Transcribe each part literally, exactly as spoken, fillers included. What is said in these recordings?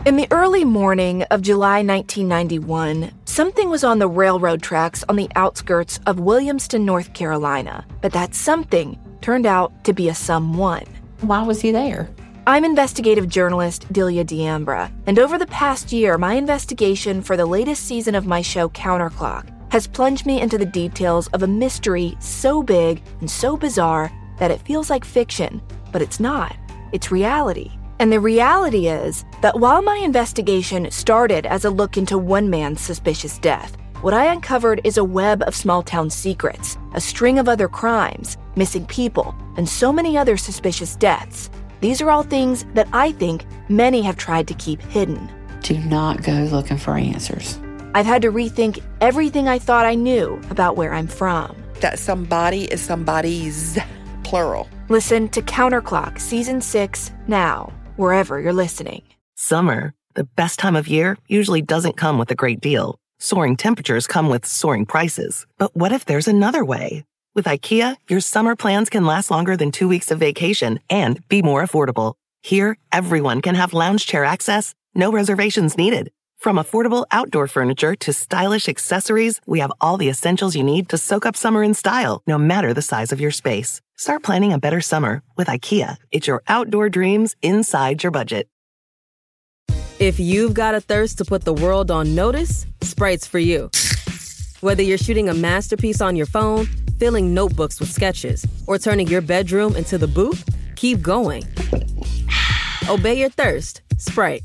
In the early morning of July nineteen ninety-one, something was on the railroad tracks on the outskirts of Williamston, North Carolina. But that something turned out to be a someone. Why was he there? I'm investigative journalist Delia D'Ambra, and over the past year, my investigation for the latest season of my show Counterclock has plunged me into the details of a mystery so big and so bizarre that it feels like fiction, but it's not. It's reality. And the reality is that while my investigation started as a look into one man's suspicious death, what I uncovered is a web of small-town secrets, a string of other crimes, missing people, and so many other suspicious deaths. These are all things that I think many have tried to keep hidden. Do not go looking for answers. I've had to rethink everything I thought I knew about where I'm from. That somebody is somebody's, plural. Listen to Counterclock Season six now, wherever you're listening. Summer, the best time of year, usually doesn't come with a great deal. Soaring temperatures come with soaring prices. But what if there's another way? With IKEA, your summer plans can last longer than two weeks of vacation and be more affordable. Here, everyone can have lounge chair access, no reservations needed. From affordable outdoor furniture to stylish accessories, we have all the essentials you need to soak up summer in style, no matter the size of your space. Start planning a better summer with IKEA. It's your outdoor dreams inside your budget. If you've got a thirst to put the world on notice, Sprite's for you. Whether you're shooting a masterpiece on your phone, filling notebooks with sketches, or turning your bedroom into the booth, keep going. Obey your thirst. Sprite.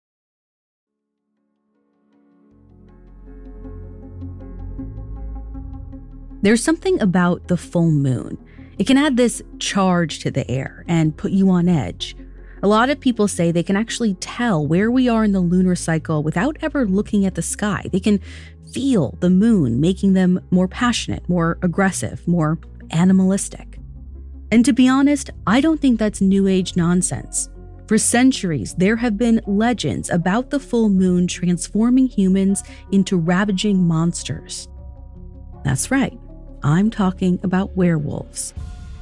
There's something about the full moon. It can add this charge to the air and put you on edge. A lot of people say they can actually tell where we are in the lunar cycle without ever looking at the sky. They can feel the moon making them more passionate, more aggressive, more animalistic. And to be honest, I don't think that's New Age nonsense. For centuries, there have been legends about the full moon transforming humans into ravaging monsters. That's right, I'm talking about werewolves.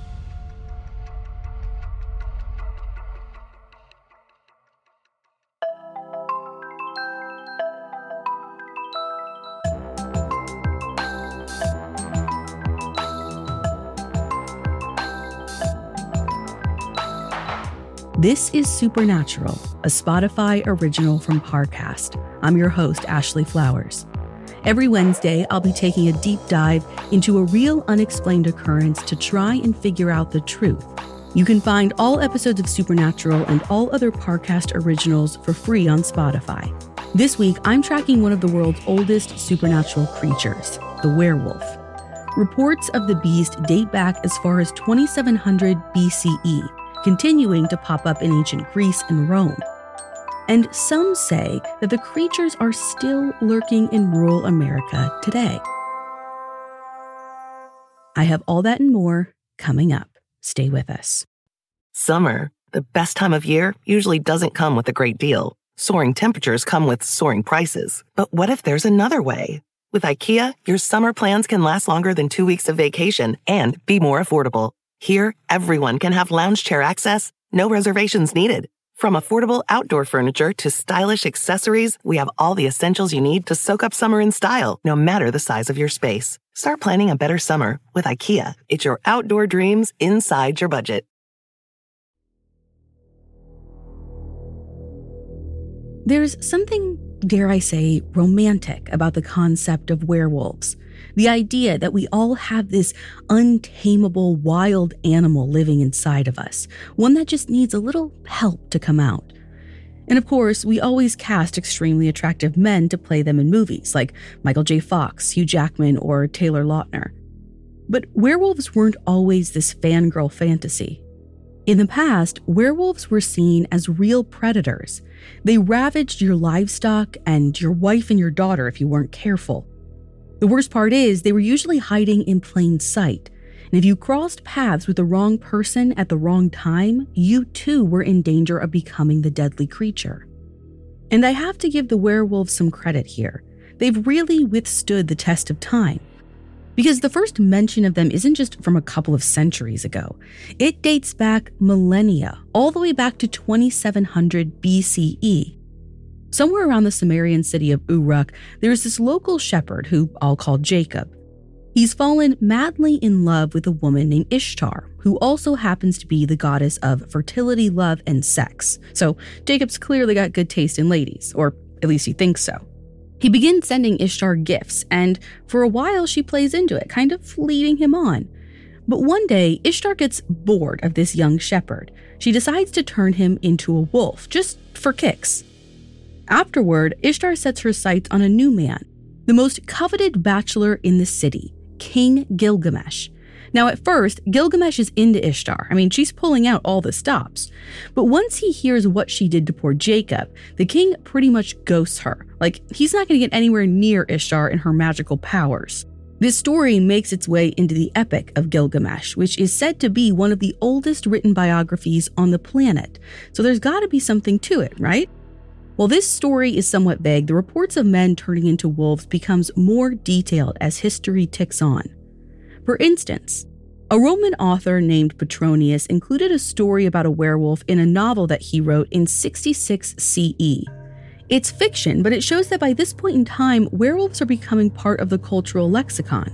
This is Supernatural, a Spotify original from Parcast. I'm your host, Ashley Flowers. Every Wednesday, I'll be taking a deep dive into a real unexplained occurrence to try and figure out the truth. You can find all episodes of Supernatural and all other Parcast originals for free on Spotify. This week, I'm tracking one of the world's oldest supernatural creatures, the werewolf. Reports of the beast date back as far as twenty-seven hundred B C E, continuing to pop up in ancient Greece and Rome. And some say that the creatures are still lurking in rural America today. I have all that and more coming up. Stay with us. Summer, the best time of year, usually doesn't come with a great deal. Soaring temperatures come with soaring prices. But what if there's another way? With IKEA, your summer plans can last longer than two weeks of vacation and be more affordable. Here, everyone can have lounge chair access, no reservations needed. From affordable outdoor furniture to stylish accessories, we have all the essentials you need to soak up summer in style, no matter the size of your space. Start planning a better summer with IKEA. It's your outdoor dreams inside your budget. There's something, dare I say, romantic about the concept of werewolves. The idea that we all have this untamable wild animal living inside of us, one that just needs a little help to come out. And of course, we always cast extremely attractive men to play them in movies, like Michael J. Fox, Hugh Jackman, or Taylor Lautner. But werewolves weren't always this fangirl fantasy. In the past, werewolves were seen as real predators. They ravaged your livestock and your wife and your daughter if you weren't careful. The worst part is they were usually hiding in plain sight, and if you crossed paths with the wrong person at the wrong time, you too were in danger of becoming the deadly creature. And I have to give the werewolves some credit here. They've really withstood the test of time. Because the first mention of them isn't just from a couple of centuries ago. It dates back millennia, all the way back to twenty-seven hundred B C E. Somewhere around the Sumerian city of Uruk, there's this local shepherd who I'll call Jacob. He's fallen madly in love with a woman named Ishtar, who also happens to be the goddess of fertility, love, and sex. So Jacob's clearly got good taste in ladies, or at least he thinks so. He begins sending Ishtar gifts, and for a while she plays into it, kind of leading him on. But one day, Ishtar gets bored of this young shepherd. She decides to turn him into a wolf, just for kicks. Afterward, Ishtar sets her sights on a new man, the most coveted bachelor in the city, King Gilgamesh. Now, at first, Gilgamesh is into Ishtar. I mean, she's pulling out all the stops. But once he hears what she did to poor Jacob, the king pretty much ghosts her. Like, he's not going to get anywhere near Ishtar and her magical powers. This story makes its way into the Epic of Gilgamesh, which is said to be one of the oldest written biographies on the planet. So there's got to be something to it, right? While this story is somewhat vague, the reports of men turning into wolves becomes more detailed as history ticks on. For instance, a Roman author named Petronius included a story about a werewolf in a novel that he wrote in sixty-six C E. It's fiction, but it shows that by this point in time, werewolves are becoming part of the cultural lexicon.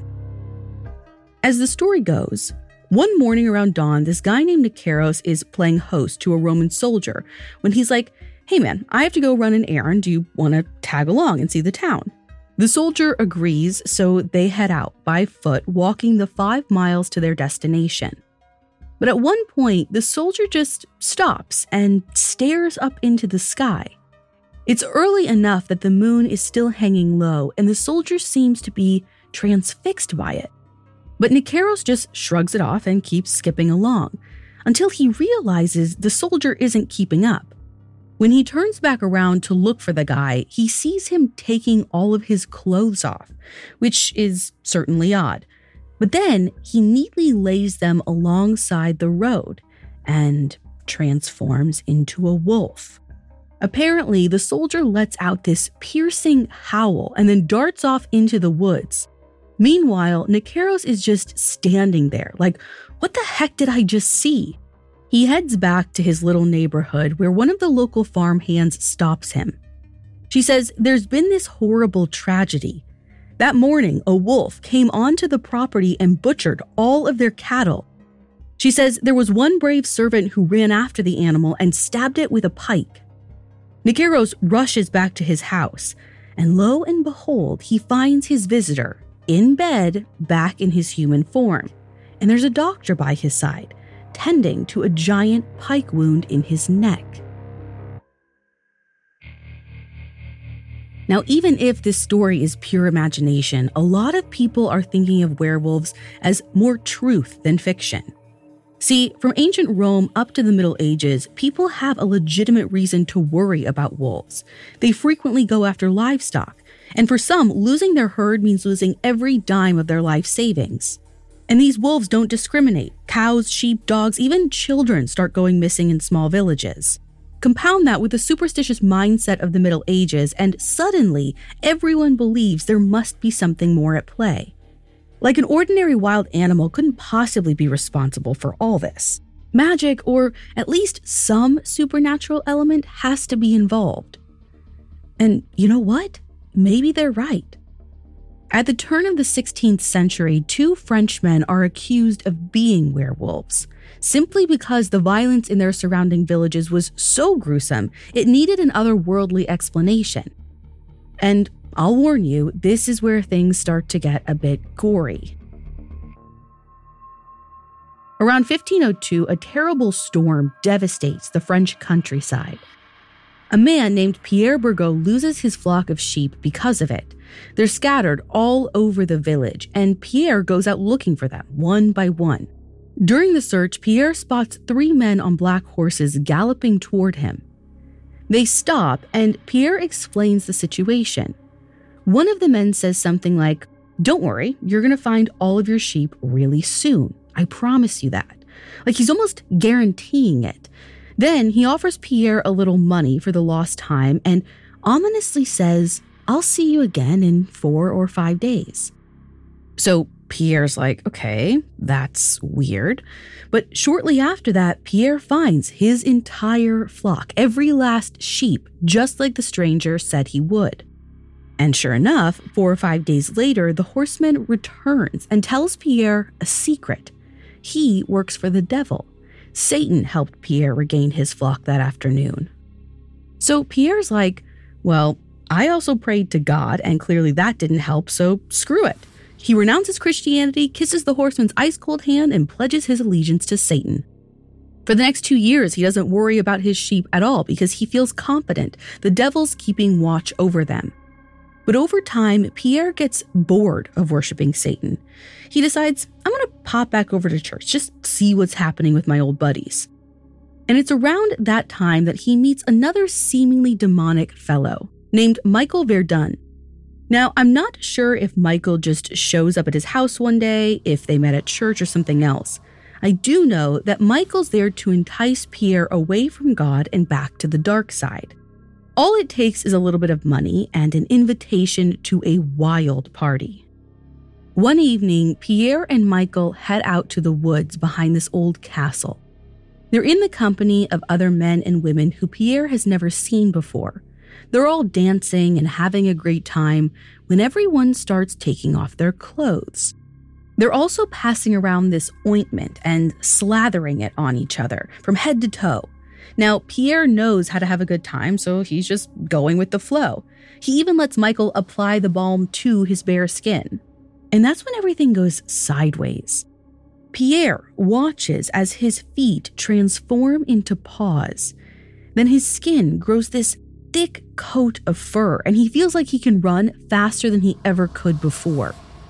As the story goes, one morning around dawn, this guy named Nikeros is playing host to a Roman soldier when he's like, "Hey man, I have to go run an errand. Do you want to tag along and see the town?" The soldier agrees, so they head out by foot, walking the five miles to their destination. But at one point, the soldier just stops and stares up into the sky. It's early enough that the moon is still hanging low, and the soldier seems to be transfixed by it. But Nikeros just shrugs it off and keeps skipping along, until he realizes the soldier isn't keeping up. When he turns back around to look for the guy, he sees him taking all of his clothes off, which is certainly odd. But then he neatly lays them alongside the road and transforms into a wolf. Apparently, the soldier lets out this piercing howl and then darts off into the woods. Meanwhile, Nikeros is just standing there, like, what the heck did I just see? He heads back to his little neighborhood where one of the local farmhands stops him. She says there's been this horrible tragedy. That morning, a wolf came onto the property and butchered all of their cattle. She says there was one brave servant who ran after the animal and stabbed it with a pike. Nikeros rushes back to his house, and lo and behold, he finds his visitor in bed, back in his human form. And there's a doctor by his side, tending to a giant pike wound in his neck. Now, even if this story is pure imagination, a lot of people are thinking of werewolves as more truth than fiction. See, from ancient Rome up to the Middle Ages, people have a legitimate reason to worry about wolves. They frequently go after livestock, and for some, losing their herd means losing every dime of their life savings. And these wolves don't discriminate. Cows, sheep, dogs, even children start going missing in small villages. Compound that with the superstitious mindset of the Middle Ages, and suddenly, everyone believes there must be something more at play. Like an ordinary wild animal couldn't possibly be responsible for all this. Magic, or at least some supernatural element, has to be involved. And you know what? Maybe they're right. At the turn of the sixteenth century, two Frenchmen are accused of being werewolves, simply because the violence in their surrounding villages was so gruesome, it needed an otherworldly explanation. And I'll warn you, this is where things start to get a bit gory. Around fifteen oh two, a terrible storm devastates the French countryside. A man named Pierre Burgot loses his flock of sheep because of it. They're scattered all over the village, and Pierre goes out looking for them, one by one. During the search, Pierre spots three men on black horses galloping toward him. They stop, and Pierre explains the situation. One of the men says something like, "Don't worry, you're going to find all of your sheep really soon. I promise you that." Like he's almost guaranteeing it. Then he offers Pierre a little money for the lost time and ominously says, "I'll see you again in four or five days." So Pierre's like, okay, that's weird. But shortly after that, Pierre finds his entire flock, every last sheep, just like the stranger said he would. And sure enough, four or five days later, the horseman returns and tells Pierre a secret. He works for the devil. Satan helped Pierre regain his flock that afternoon. So Pierre's like, well, I also prayed to God, and clearly that didn't help, so screw it. He renounces Christianity, kisses the horseman's ice-cold hand, and pledges his allegiance to Satan. For the next two years, he doesn't worry about his sheep at all because he feels confident the devil's keeping watch over them. But over time, Pierre gets bored of worshiping Satan. He decides, I'm going to pop back over to church, just see what's happening with my old buddies. And it's around that time that he meets another seemingly demonic fellow named Michael Verdun. Now, I'm not sure if Michael just shows up at his house one day, if they met at church or something else. I do know that Michael's there to entice Pierre away from God and back to the dark side. All it takes is a little bit of money and an invitation to a wild party. One evening, Pierre and Michael head out to the woods behind this old castle. They're in the company of other men and women who Pierre has never seen before. They're all dancing and having a great time when everyone starts taking off their clothes. They're also passing around this ointment and slathering it on each other from head to toe. Now, Pierre knows how to have a good time, so he's just going with the flow. He even lets Michael apply the balm to his bare skin. And that's when everything goes sideways. Pierre watches as his feet transform into paws. Then his skin grows this thick coat of fur, and he feels like he can run faster than he ever could before.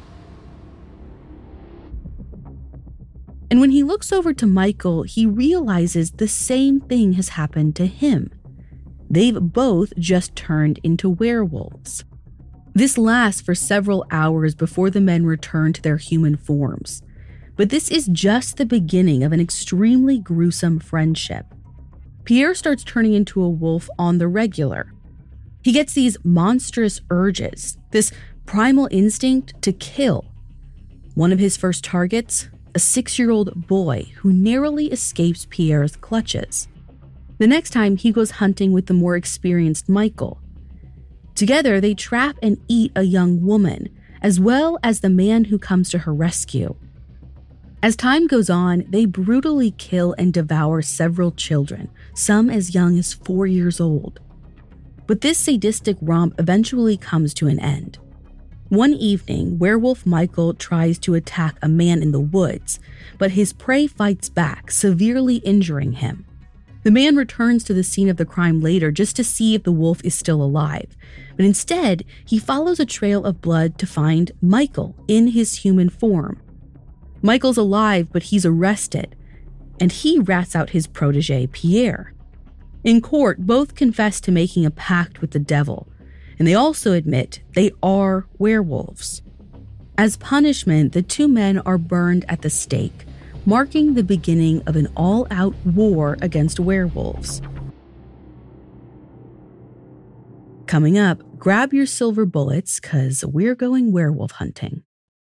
And when he looks over to Michael, he realizes the same thing has happened to him. They've both just turned into werewolves. This lasts for several hours before the men return to their human forms. But this is just the beginning of an extremely gruesome friendship. Pierre starts turning into a wolf on the regular. He gets these monstrous urges, this primal instinct to kill. One of his first targets, a six-year-old boy who narrowly escapes Pierre's clutches. The next time, he goes hunting with the more experienced Michael. Together, they trap and eat a young woman, as well as the man who comes to her rescue. As time goes on, they brutally kill and devour several children, some as young as four years old. But this sadistic romp eventually comes to an end. One evening, werewolf Michael tries to attack a man in the woods, but his prey fights back, severely injuring him. The man returns to the scene of the crime later just to see if the wolf is still alive, but instead, he follows a trail of blood to find Michael in his human form. Michael's alive, but he's arrested, and he rats out his protege, Pierre. In court, both confess to making a pact with the devil, and they also admit they are werewolves. As punishment, the two men are burned at the stake, marking the beginning of an all-out war against werewolves. Coming up, grab your silver bullets, because we're going werewolf hunting.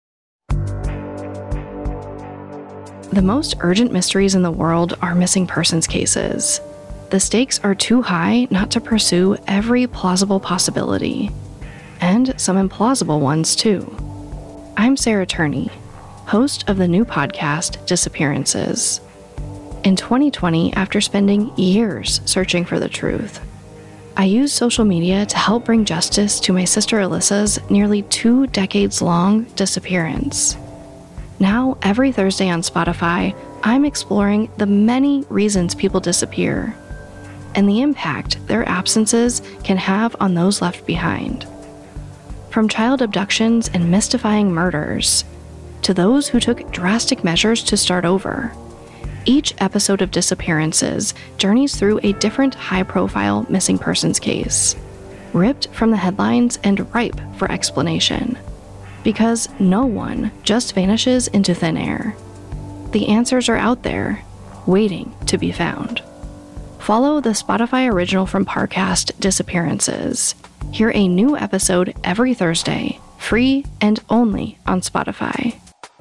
The most urgent mysteries in the world are missing persons cases. The stakes are too high not to pursue every plausible possibility, and some implausible ones too. I'm Sarah Turney, host of the new podcast, Disappearances. In twenty twenty, after spending years searching for the truth, I used social media to help bring justice to my sister Alyssa's nearly two decades-long disappearance. Now, every Thursday on Spotify, I'm exploring the many reasons people disappear and the impact their absences can have on those left behind. From child abductions and mystifying murders to those who took drastic measures to start over, each episode of Disappearances journeys through a different high-profile missing persons case, ripped from the headlines and ripe for explanation. Because no one just vanishes into thin air. The answers are out there, waiting to be found. Follow the Spotify original from Parcast, Disappearances. Hear a new episode every Thursday, free and only on Spotify.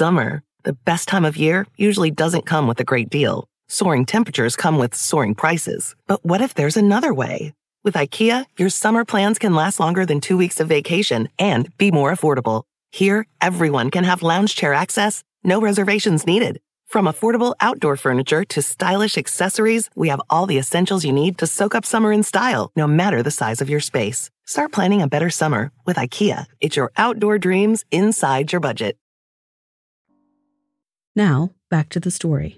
Summer, the best time of year, usually doesn't come with a great deal. Soaring temperatures come with soaring prices. But what if there's another way? With IKEA, your summer plans can last longer than two weeks of vacation and be more affordable. Here, everyone can have lounge chair access, no reservations needed. From affordable outdoor furniture to stylish accessories, we have all the essentials you need to soak up summer in style, no matter the size of your space. Start planning a better summer with IKEA. It's your outdoor dreams inside your budget. Now, back to the story.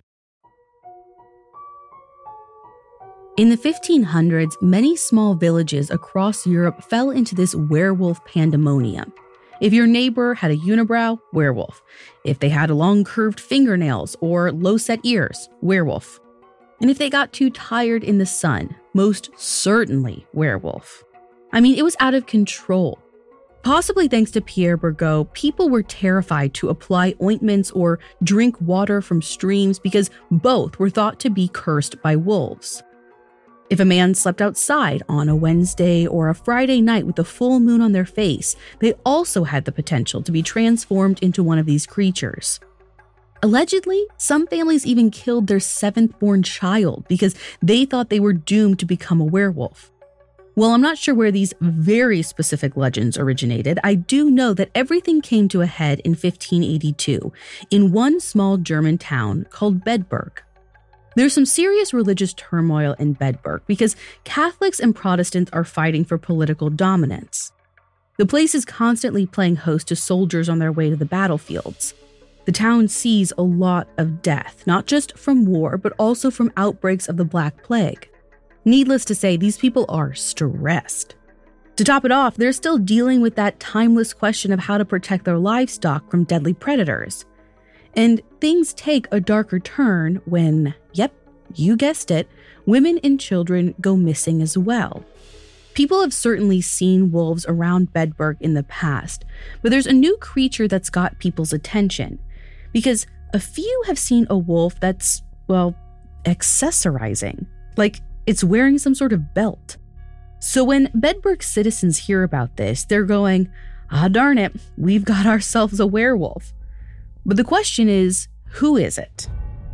In the fifteen hundreds, many small villages across Europe fell into this werewolf pandemonium. If your neighbor had a unibrow, werewolf. If they had long curved fingernails or low-set ears, werewolf. And if they got too tired in the sun, most certainly werewolf. I mean, it was out of control. Possibly thanks to Pierre Bergot, people were terrified to apply ointments or drink water from streams because both were thought to be cursed by wolves. If a man slept outside on a Wednesday or a Friday night with the full moon on their face, they also had the potential to be transformed into one of these creatures. Allegedly, some families even killed their seventh-born child because they thought they were doomed to become a werewolf. While I'm not sure where these very specific legends originated, I do know that everything came to a head in fifteen eighty-two in one small German town called Bedburg. There's some serious religious turmoil in Bedburg because Catholics and Protestants are fighting for political dominance. The place is constantly playing host to soldiers on their way to the battlefields. The town sees a lot of death, not just from war, but also from outbreaks of the Black Plague. Needless to say, these people are stressed. To top it off, they're still dealing with that timeless question of how to protect their livestock from deadly predators. And things take a darker turn when, yep, you guessed it, women and children go missing as well. People have certainly seen wolves around Bedburg in the past, but there's a new creature that's got people's attention. Because a few have seen a wolf that's, well, accessorizing. Like, it's wearing some sort of belt. So when Bedburg citizens hear about this, they're going, ah, darn it, we've got ourselves a werewolf. But the question is, who is it?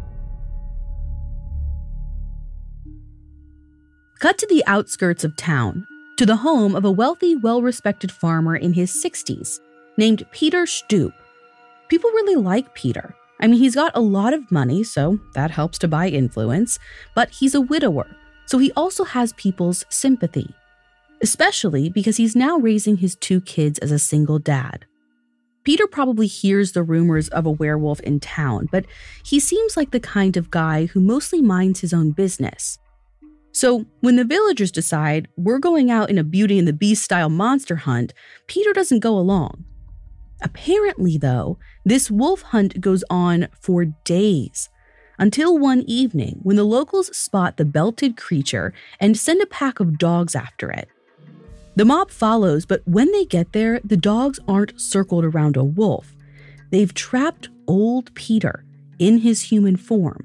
Cut to the outskirts of town, to the home of a wealthy, well-respected farmer in his sixties, named Peter Stoop. People really like Peter. I mean, he's got a lot of money, so that helps to buy influence, but he's a widower, so he also has people's sympathy, especially because he's now raising his two kids as a single dad. Peter probably hears the rumors of a werewolf in town, but he seems like the kind of guy who mostly minds his own business. So when the villagers decide we're going out in a Beauty and the Beast style monster hunt, Peter doesn't go along. Apparently, though, this wolf hunt goes on for days, until one evening when the locals spot the belted creature and send a pack of dogs after it. The mob follows, but when they get there, the dogs aren't circled around a wolf. They've trapped old Peter in his human form.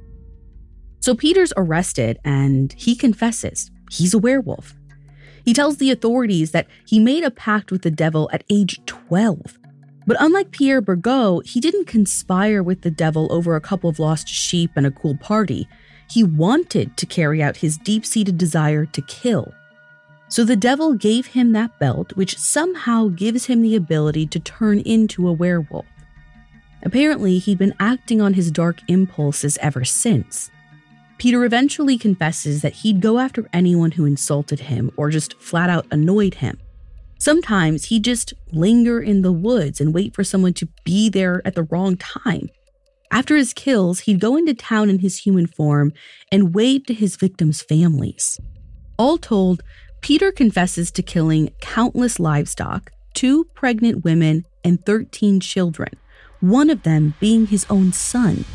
So Peter's arrested and he confesses he's a werewolf. He tells the authorities that he made a pact with the devil at age twelve. But unlike Pierre Bergot, he didn't conspire with the devil over a couple of lost sheep and a cool party. He wanted to carry out his deep-seated desire to kill. So the devil gave him that belt, which somehow gives him the ability to turn into a werewolf. Apparently, he'd been acting on his dark impulses ever since. Peter eventually confesses that he'd go after anyone who insulted him or just flat out annoyed him. Sometimes he'd just linger in the woods and wait for someone to be there at the wrong time. After his kills, he'd go into town in his human form and wave to his victims' families. All told, Peter confesses to killing countless livestock, two pregnant women, and thirteen children, one of them being his own son.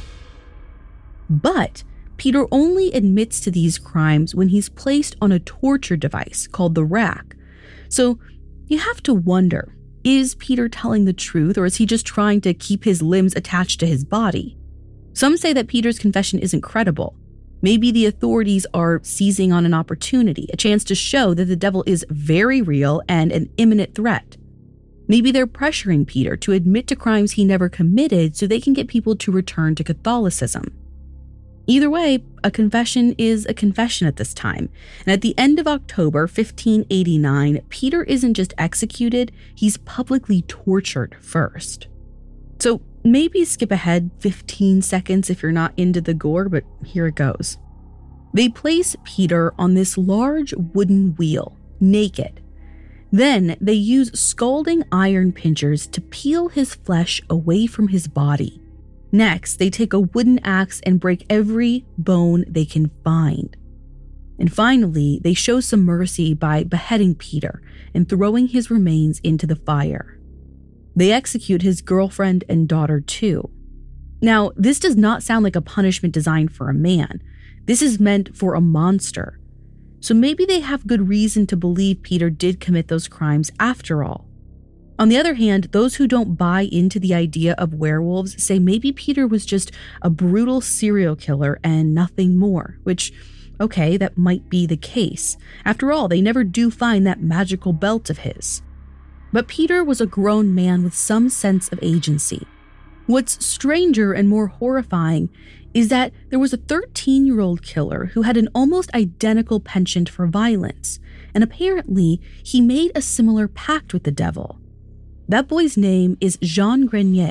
But Peter only admits to these crimes when he's placed on a torture device called the rack. So you have to wonder, is Peter telling the truth, or is he just trying to keep his limbs attached to his body? Some say that Peter's confession isn't credible. Maybe the authorities are seizing on an opportunity, a chance to show that the devil is very real and an imminent threat. Maybe they're pressuring Peter to admit to crimes he never committed so they can get people to return to Catholicism. Either way, a confession is a confession at this time, and at the end of October fifteen eighty-nine, Peter isn't just executed, he's publicly tortured first. So maybe skip ahead fifteen seconds if you're not into the gore, but here it goes. They place Peter on this large wooden wheel, naked. Then they use scalding iron pincers to peel his flesh away from his body. Next, they take a wooden axe and break every bone they can find. And finally, they show some mercy by beheading Peter and throwing his remains into the fire. They execute his girlfriend and daughter too. Now, this does not sound like a punishment designed for a man. This is meant for a monster. So maybe they have good reason to believe Peter did commit those crimes after all. On the other hand, those who don't buy into the idea of werewolves say maybe Peter was just a brutal serial killer and nothing more, which, okay, that might be the case. After all, they never do find that magical belt of his. But Peter was a grown man with some sense of agency. What's stranger and more horrifying is that there was a thirteen-year-old killer who had an almost identical penchant for violence, and apparently he made a similar pact with the devil. That boy's name is Jean Grenier.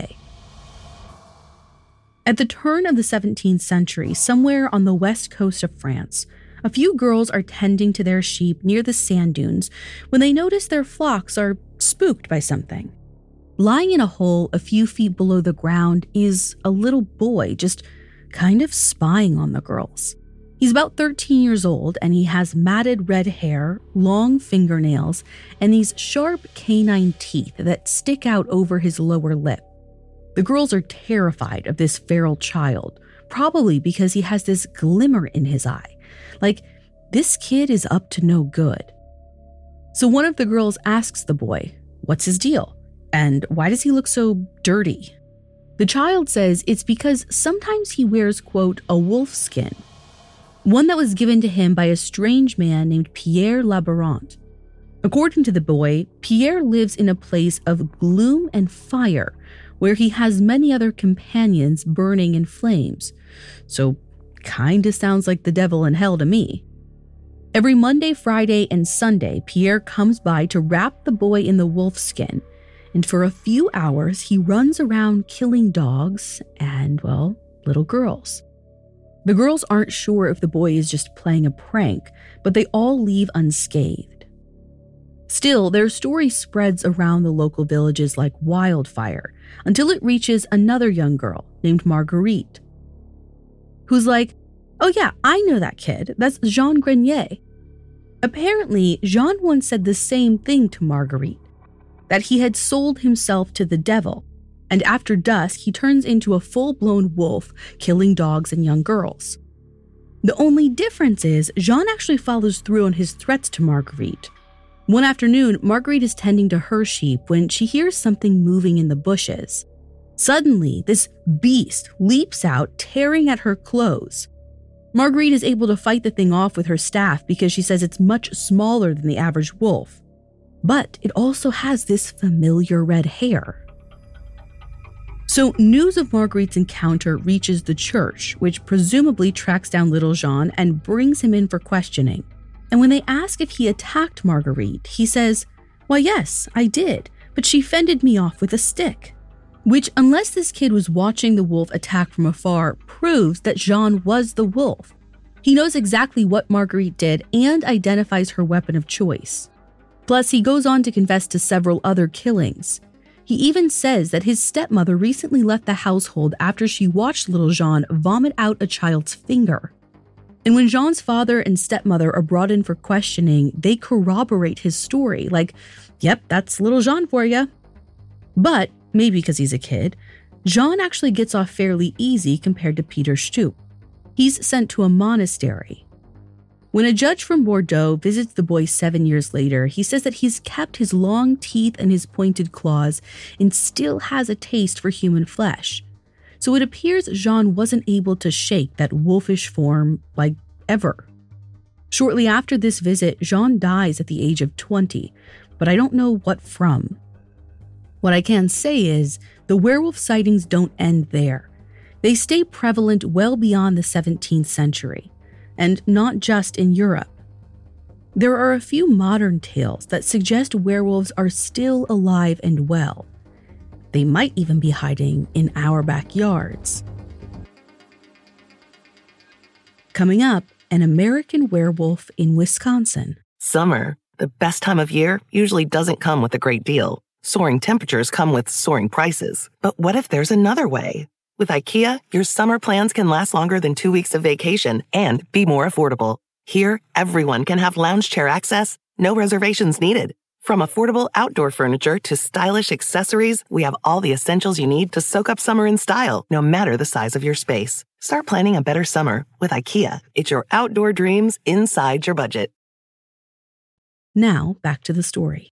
At the turn of the seventeenth century, somewhere on the west coast of France, a few girls are tending to their sheep near the sand dunes when they notice their flocks are spooked by something. Lying in a hole a few feet below the ground is a little boy just kind of spying on the girls. He's about thirteen years old and he has matted red hair, long fingernails, and these sharp canine teeth that stick out over his lower lip. The girls are terrified of this feral child, probably because he has this glimmer in his eye, like this kid is up to no good. So one of the girls asks the boy, what's his deal? And why does he look so dirty? The child says it's because sometimes he wears, quote, a wolf skin, one that was given to him by a strange man named Pierre Labarant. According to the boy, Pierre lives in a place of gloom and fire where he has many other companions burning in flames. So kinda sounds like the devil in hell to me. Every Monday, Friday, and Sunday, Pierre comes by to wrap the boy in the wolf skin, and for a few hours he runs around killing dogs and, well, little girls. The girls aren't sure if the boy is just playing a prank, but they all leave unscathed. Still, their story spreads around the local villages like wildfire until it reaches another young girl named Marguerite, who's like, oh yeah, I know that kid. That's Jean Grenier. Apparently, Jean once said the same thing to Marguerite, that he had sold himself to the devil, and after dusk, he turns into a full-blown wolf, killing dogs and young girls. The only difference is Jean actually follows through on his threats to Marguerite. One afternoon, Marguerite is tending to her sheep when she hears something moving in the bushes. Suddenly, this beast leaps out, tearing at her clothes. Marguerite is able to fight the thing off with her staff because she says it's much smaller than the average wolf. But it also has this familiar red hair. So news of Marguerite's encounter reaches the church, which presumably tracks down little Jean and brings him in for questioning. And when they ask if he attacked Marguerite, he says, "Why, yes, I did, but she fended me off with a stick." Which, unless this kid was watching the wolf attack from afar, proves that Jean was the wolf. He knows exactly what Marguerite did and identifies her weapon of choice. Plus, he goes on to confess to several other killings. He even says that his stepmother recently left the household after she watched little Jean vomit out a child's finger. And when Jean's father and stepmother are brought in for questioning, they corroborate his story, like, yep, that's little Jean for you. But, maybe because he's a kid, Jean actually gets off fairly easy compared to Peter Stoop. He's sent to a monastery. When a judge from Bordeaux visits the boy seven years later, he says that he's kept his long teeth and his pointed claws and still has a taste for human flesh. So it appears Jean wasn't able to shake that wolfish form, like, ever. Shortly after this visit, Jean dies at the age of twenty, but I don't know what from. What I can say is the werewolf sightings don't end there. They stay prevalent well beyond the seventeenth century, and not just in Europe. There are a few modern tales that suggest werewolves are still alive and well. They might even be hiding in our backyards. Coming up, an American werewolf in Wisconsin. Summer, the best time of year, usually doesn't come with a great deal. Soaring temperatures come with soaring prices. But what if there's another way? With IKEA, your summer plans can last longer than two weeks of vacation and be more affordable. Here, everyone can have lounge chair access, no reservations needed. From affordable outdoor furniture to stylish accessories, we have all the essentials you need to soak up summer in style, no matter the size of your space. Start planning a better summer with IKEA. It's your outdoor dreams inside your budget. Now, back to the story.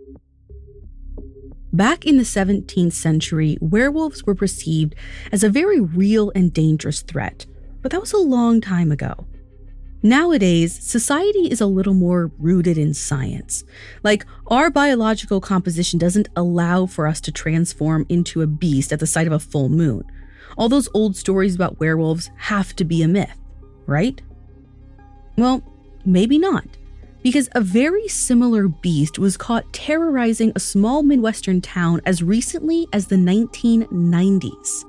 Back in the seventeenth century, werewolves were perceived as a very real and dangerous threat, but that was a long time ago. Nowadays, society is a little more rooted in science. Like, our biological composition doesn't allow for us to transform into a beast at the sight of a full moon. All those old stories about werewolves have to be a myth, right? Well, maybe not, because a very similar beast was caught terrorizing a small Midwestern town as recently as the nineteen nineties.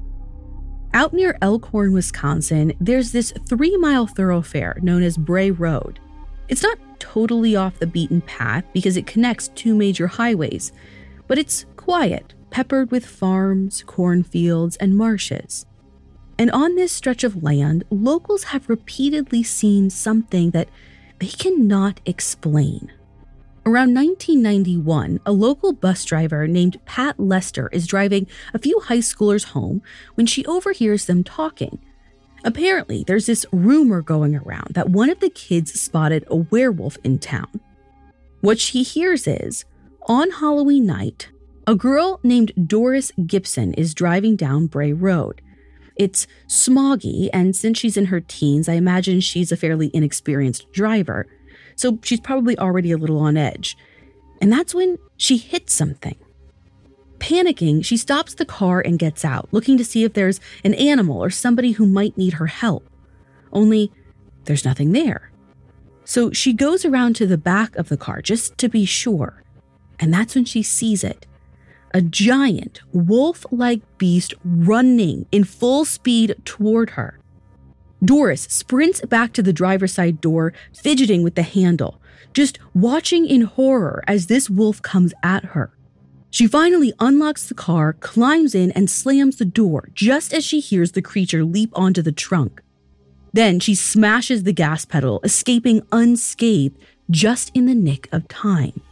Out near Elkhorn, Wisconsin, there's this three-mile thoroughfare known as Bray Road. It's not totally off the beaten path because it connects two major highways, but it's quiet, peppered with farms, cornfields, and marshes. And on this stretch of land, locals have repeatedly seen something that they cannot explain. Around nineteen ninety-one, a local bus driver named Pat Lester is driving a few high schoolers home when she overhears them talking. Apparently, there's this rumor going around that one of the kids spotted a werewolf in town. What she hears is, on Halloween night, a girl named Doris Gibson is driving down Bray Road. It's smoggy, and since she's in her teens, I imagine she's a fairly inexperienced driver. So she's probably already a little on edge. And that's when she hits something. Panicking, she stops the car and gets out, looking to see if there's an animal or somebody who might need her help. Only, there's nothing there. So she goes around to the back of the car just to be sure. And that's when she sees it. A giant, wolf-like beast running in full speed toward her. Doris sprints back to the driver's side door, fidgeting with the handle, just watching in horror as this wolf comes at her. She finally unlocks the car, climbs in, and slams the door just as she hears the creature leap onto the trunk. Then she smashes the gas pedal, escaping unscathed just in the nick of time.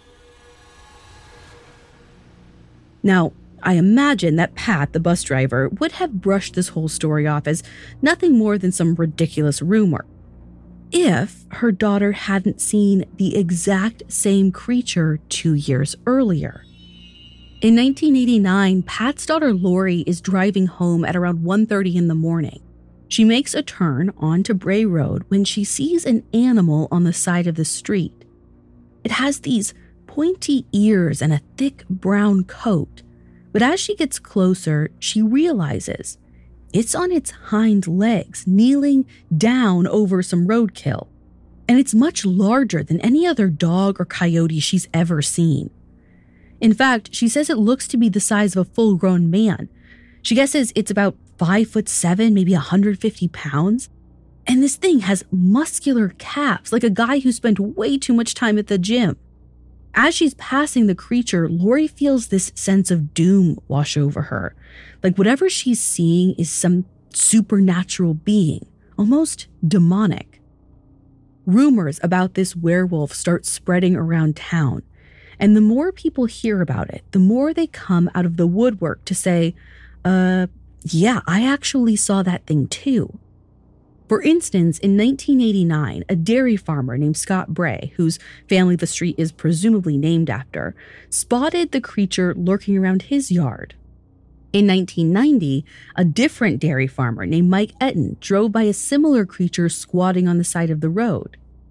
Now, I imagine that Pat, the bus driver, would have brushed this whole story off as nothing more than some ridiculous rumor, if her daughter hadn't seen the exact same creature two years earlier. In nineteen eighty-nine, Pat's daughter Lori is driving home at around one thirty in the morning. She makes a turn onto Bray Road when she sees an animal on the side of the street. It has these pointy ears and a thick brown coat. But as she gets closer, she realizes it's on its hind legs, kneeling down over some roadkill. And it's much larger than any other dog or coyote she's ever seen. In fact, she says it looks to be the size of a full-grown man. She guesses it's about five foot seven, maybe one hundred fifty pounds. And this thing has muscular calves, like a guy who spent way too much time at the gym. As she's passing the creature, Lori feels this sense of doom wash over her. Like whatever she's seeing is some supernatural being, almost demonic. Rumors about this werewolf start spreading around town. And the more people hear about it, the more they come out of the woodwork to say, uh, yeah, I actually saw that thing too. For instance, in nineteen eighty-nine, a dairy farmer named Scott Bray, whose family the street is presumably named after, spotted the creature lurking around his yard. In nineteen ninety, a different dairy farmer named Mike Etten drove by a similar creature squatting on the side of the road.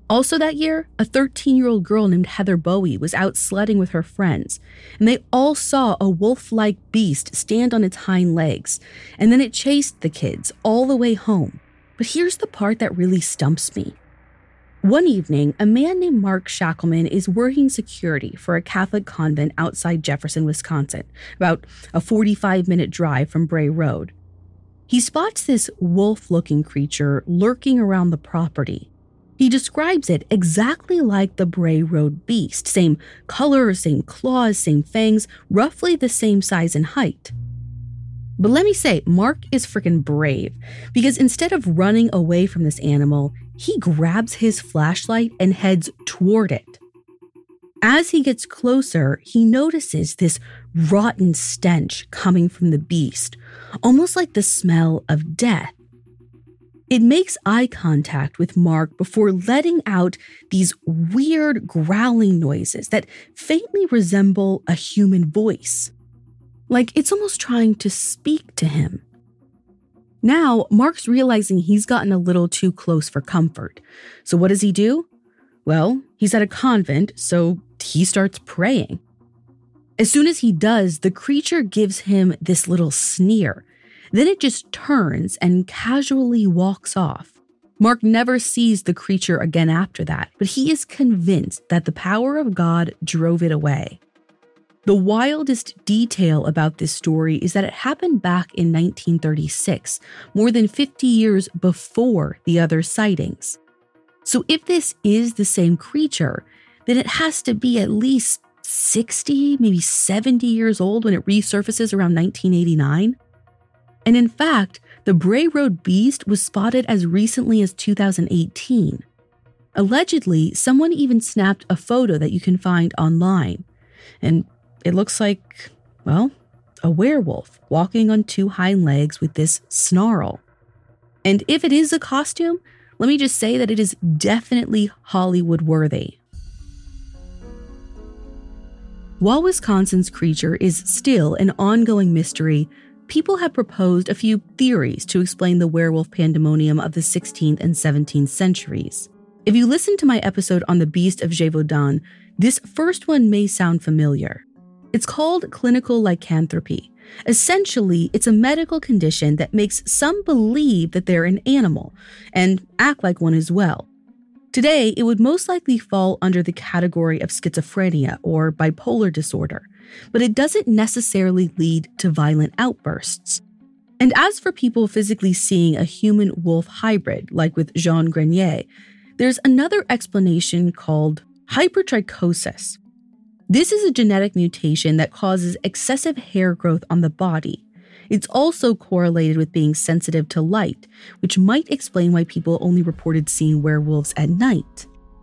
Also that year, a thirteen-year-old girl named Heather Bowie was out sledding with her friends, and they all saw a wolf-like beast stand on its hind legs, and then it chased the kids all the way home. But here's the part that really stumps me. One evening, a man named Mark Shackleman is working security for a Catholic convent outside Jefferson, Wisconsin, about a forty-five minute drive from Bray Road. He spots this wolf-looking creature lurking around the property. He describes it exactly like the Bray Road beast. Same color, same claws, same fangs, roughly the same size and height. But let me say, Mark is freaking brave, because instead of running away from this animal, he grabs his flashlight and heads toward it. As he gets closer, he notices this rotten stench coming from the beast, almost like the smell of death. It makes eye contact with Mark before letting out these weird growling noises that faintly resemble a human voice. Like it's almost trying to speak to him. Now, Mark's realizing he's gotten a little too close for comfort. So what does he do? Well, he's at a convent, so he starts praying. As soon as he does, the creature gives him this little sneer. Then it just turns and casually walks off. Mark never sees the creature again after that, but he is convinced that the power of God drove it away. The wildest detail about this story is that it happened back in nineteen thirty-six, more than fifty years before the other sightings. So if this is the same creature, then it has to be at least sixty, maybe seventy years old when it resurfaces around nineteen eighty-nine. And in fact, the Bray Road beast was spotted as recently as two thousand eighteen. Allegedly, someone even snapped a photo that you can find online. And it looks like, well, a werewolf walking on two hind legs with this snarl. And if it is a costume, let me just say that it is definitely Hollywood worthy. While Wisconsin's creature is still an ongoing mystery, people have proposed a few theories to explain the werewolf pandemonium of the sixteenth and seventeenth centuries. If you listen to my episode on the Beast of Gévaudan, this first one may sound familiar. It's called clinical lycanthropy. Essentially, it's a medical condition that makes some believe that they're an animal and act like one as well. Today, it would most likely fall under the category of schizophrenia or bipolar disorder, but it doesn't necessarily lead to violent outbursts. And as for people physically seeing a human-wolf hybrid, like with Jean Grenier, there's another explanation called hypertrichosis. This is a genetic mutation that causes excessive hair growth on the body. It's also correlated with being sensitive to light, which might explain why people only reported seeing werewolves at night.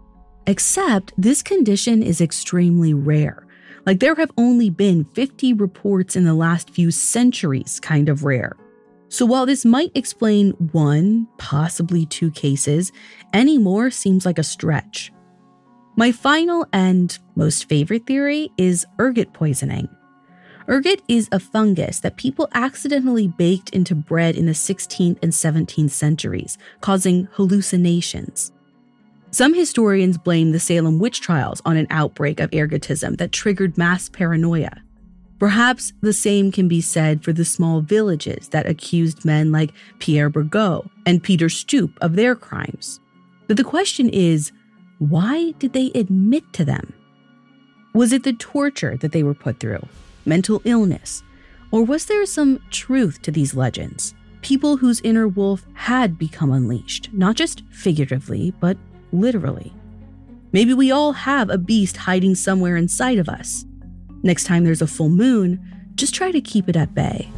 Except this condition is extremely rare. Like there have only been fifty reports in the last few centuries, kind of rare. So while this might explain one, possibly two cases, any more seems like a stretch. My final and most favorite theory is ergot poisoning. Ergot is a fungus that people accidentally baked into bread in the sixteenth and seventeenth centuries, causing hallucinations. Some historians blame the Salem witch trials on an outbreak of ergotism that triggered mass paranoia. Perhaps the same can be said for the small villages that accused men like Pierre Bergot and Peter Stoop of their crimes. But the question is, why did they admit to them? Was it the torture that they were put through, mental illness, or was there some truth to these legends? People whose inner wolf had become unleashed, not just figuratively, but literally. Maybe we all have a beast hiding somewhere inside of us. Next time there's a full moon, just try to keep it at bay.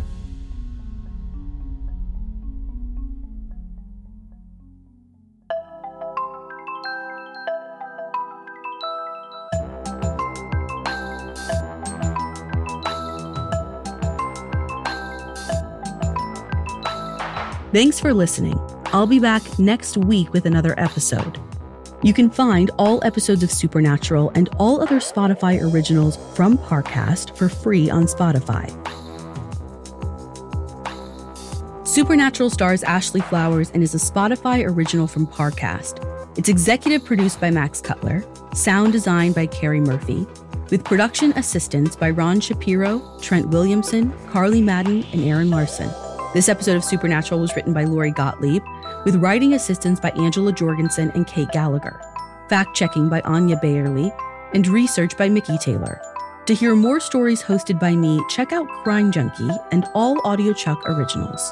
Thanks for listening. I'll be back next week with another episode. You can find all episodes of Supernatural and all other Spotify originals from Parcast for free on Spotify. Supernatural stars Ashley Flowers and is a Spotify original from Parcast. It's executive produced by Max Cutler, sound designed by Carrie Murphy, with production assistance by Ron Shapiro, Trent Williamson, Carly Madden, and Aaron Larson. This episode of Supernatural was written by Lori Gottlieb, with writing assistance by Angela Jorgensen and Kate Gallagher, fact-checking by Anya Bayerly, and research by Mickey Taylor. To hear more stories hosted by me, check out Crime Junkie and all AudioChuck originals.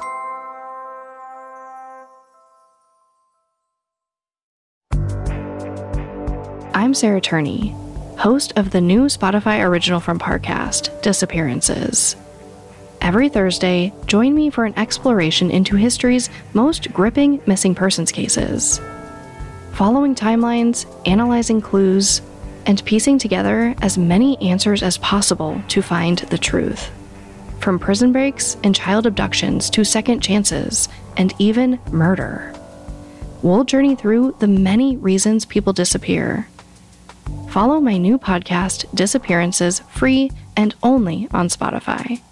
I'm Sarah Turney, host of the new Spotify original from Parcast, Disappearances. Every Thursday, join me for an exploration into history's most gripping missing persons cases. Following timelines, analyzing clues, and piecing together as many answers as possible to find the truth. From prison breaks and child abductions to second chances, and even murder. We'll journey through the many reasons people disappear. Follow my new podcast, Disappearances, free and only on Spotify.